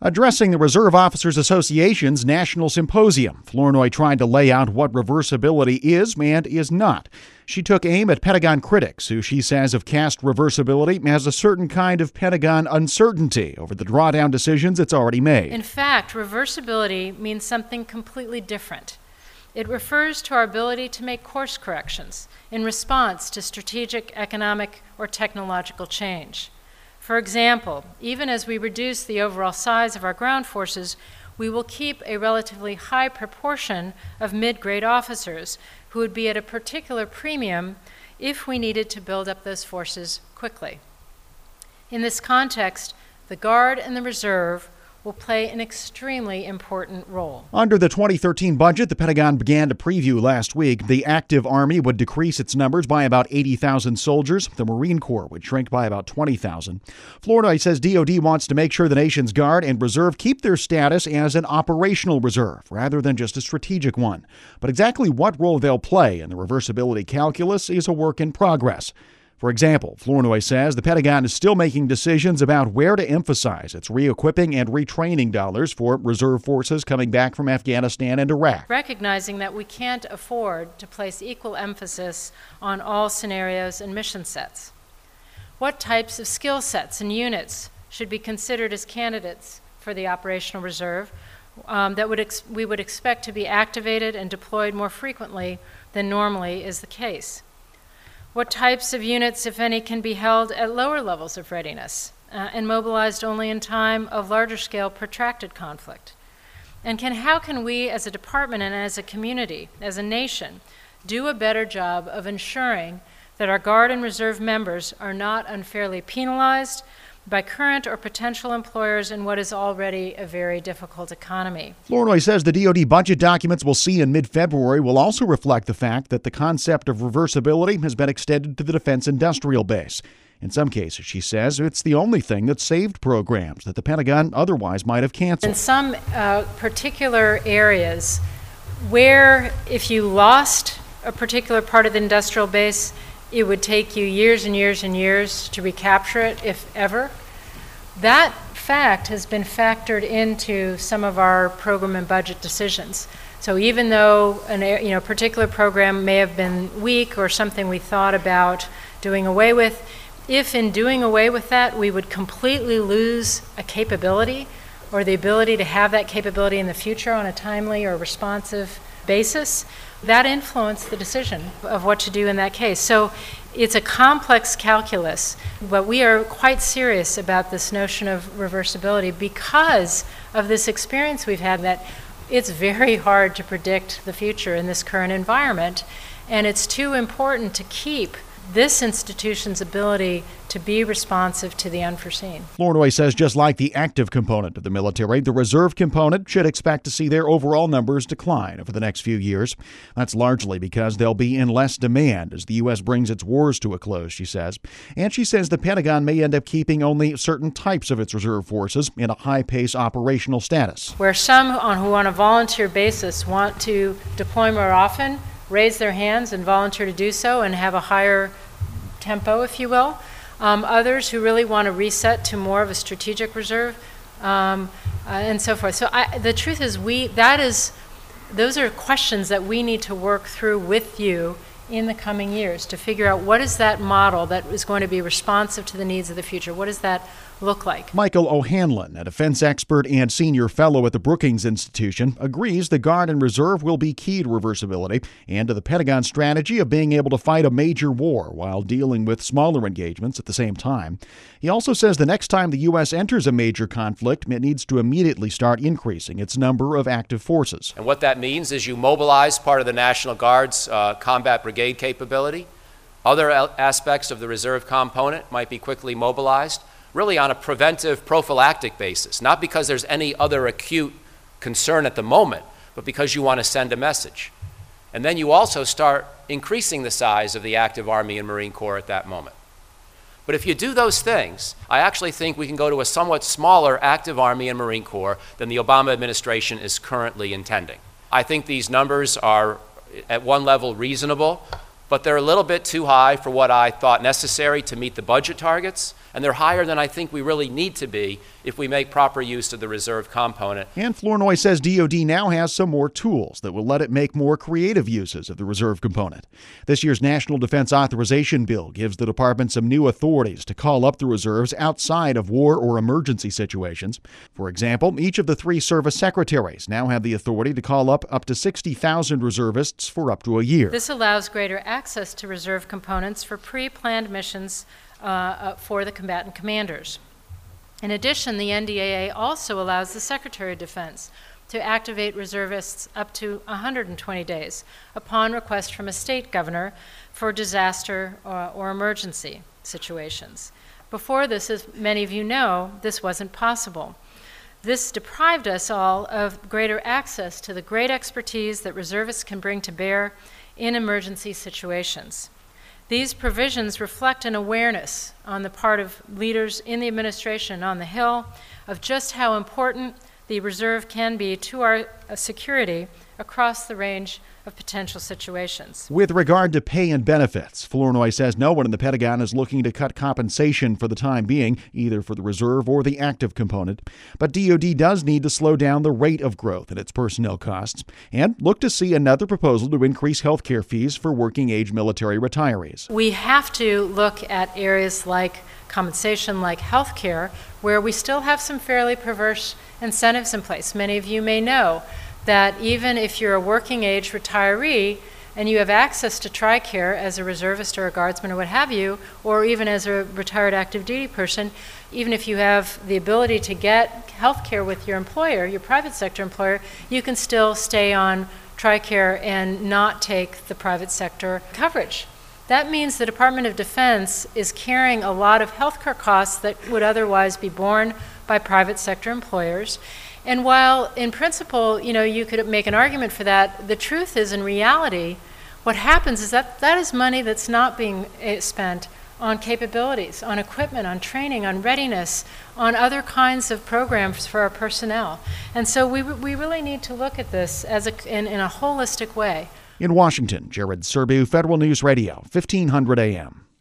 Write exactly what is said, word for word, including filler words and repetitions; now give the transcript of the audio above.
Addressing the Reserve Officers Association's National Symposium, Flournoy tried to lay out what reversibility is and is not. She took aim at Pentagon critics, who she says have cast reversibility as a certain kind of Pentagon uncertainty over the drawdown decisions it's already made. In fact, reversibility means something completely different. It refers to our ability to make course corrections in response to strategic, economic, or technological change. For example, even as we reduce the overall size of our ground forces, we will keep a relatively high proportion of mid-grade officers who would be at a particular premium if we needed to build up those forces quickly. In this context, the Guard and the Reserve will play an extremely important role. Under the twenty thirteen budget the Pentagon began to preview last week, the active Army would decrease its numbers by about eighty thousand soldiers. The Marine Corps would shrink by about twenty thousand. Flournoy says D O D wants to make sure the nation's Guard and Reserve keep their status as an operational reserve rather than just a strategic one. But exactly what role they'll play in the reversibility calculus is a work in progress. For example, Flournoy says the Pentagon is still making decisions about where to emphasize its re-equipping and retraining dollars for reserve forces coming back from Afghanistan and Iraq. Recognizing that we can't afford to place equal emphasis on all scenarios and mission sets. What types of skill sets and units should be considered as candidates for the operational reserve um, that would ex- we would expect to be activated and deployed more frequently than normally is the case? What types of units, if any, can be held at lower levels of readiness uh, and mobilized only in time of larger scale protracted conflict? And can, how can we as a department and as a community, as a nation, do a better job of ensuring that our Guard and Reserve members are not unfairly penalized by current or potential employers in what is already a very difficult economy? Flournoy says the D O D budget documents we'll see in mid-February will also reflect the fact that the concept of reversibility has been extended to the defense industrial base. In some cases, she says, it's the only thing that saved programs that the Pentagon otherwise might have canceled. In some uh, particular areas where if you lost a particular part of the industrial base, it would take you years and years and years to recapture it, if ever. That fact has been factored into some of our program and budget decisions. So even though an, you know, a particular program may have been weak or something we thought about doing away with, if in doing away with that we would completely lose a capability or the ability to have that capability in the future on a timely or responsive basis, that influenced the decision of what to do in that case. So it's a complex calculus, but we are quite serious about this notion of reversibility because of this experience we've had that it's very hard to predict the future in this current environment, and it's too important to keep this institution's ability to be responsive to the unforeseen. Flournoy says just like the active component of the military, the reserve component should expect to see their overall numbers decline over the next few years. That's largely because they'll be in less demand as the U S brings its wars to a close, she says. And she says the Pentagon may end up keeping only certain types of its reserve forces in a high-pace operational status. Where some on, who on a volunteer basis want to deploy more often, raise their hands and volunteer to do so and have a higher tempo, if you will. Um, others who really want to reset to more of a strategic reserve, um, uh, and so forth. So I, the truth is, we that is, those are questions that we need to work through with you in the coming years to figure out what is that model that is going to be responsive to the needs of the future. What does that look like? Michael O'Hanlon, a defense expert and senior fellow at the Brookings Institution, agrees the Guard and Reserve will be key to reversibility and to the Pentagon strategy of being able to fight a major war while dealing with smaller engagements at the same time. He also says the next time the U S enters a major conflict, it needs to immediately start increasing its number of active forces. And what that means is you mobilize part of the National Guard's uh, combat brigade capability. Other aspects of the reserve component might be quickly mobilized, really on a preventive prophylactic basis, not because there's any other acute concern at the moment, but because you want to send a message. And then you also start increasing the size of the active Army and Marine Corps at that moment. But if you do those things, I actually think we can go to a somewhat smaller active Army and Marine Corps than the Obama administration is currently intending. I think these numbers are at one level reasonable, but they're a little bit too high for what I thought necessary to meet the budget targets and they're higher than I think we really need to be if we make proper use of the reserve component. And Flournoy says D O D now has some more tools that will let it make more creative uses of the reserve component. This year's National Defense Authorization Bill gives the department some new authorities to call up the reserves outside of war or emergency situations. For example, each of the three service secretaries now have the authority to call up up to sixty thousand reservists for up to a year. This allows greater access to reserve components for pre-planned missions uh, uh, for the combatant commanders. In addition, the N D A A also allows the Secretary of Defense to activate reservists up to one hundred twenty days upon request from a state governor for disaster or, or emergency situations. Before this, as many of you know, this wasn't possible. This deprived us all of greater access to the great expertise that reservists can bring to bear in emergency situations. These provisions reflect an awareness on the part of leaders in the administration and on the Hill of just how important the reserve can be to our uh, security across the range of potential situations. With regard to pay and benefits, Flournoy says no one in the Pentagon is looking to cut compensation for the time being, either for the reserve or the active component. But D O D does need to slow down the rate of growth in its personnel costs and look to see another proposal to increase health care fees for working-age military retirees. We have to look at areas like compensation, like health care, where we still have some fairly perverse incentives in place. Many of you may know that even if you're a working age retiree and you have access to TRICARE as a reservist or a guardsman or what have you, or even as a retired active duty person, even if you have the ability to get health care with your employer, your private sector employer, you can still stay on TRICARE and not take the private sector coverage. That means the Department of Defense is carrying a lot of health care costs that would otherwise be borne by private sector employers. And while in principle, you know, you could make an argument for that, the truth is in reality, what happens is that that is money that's not being spent on capabilities, on equipment, on training, on readiness, on other kinds of programs for our personnel. And so we, we really need to look at this as a, in, in a holistic way. In Washington, Jared Serbu, Federal News Radio, fifteen hundred A M.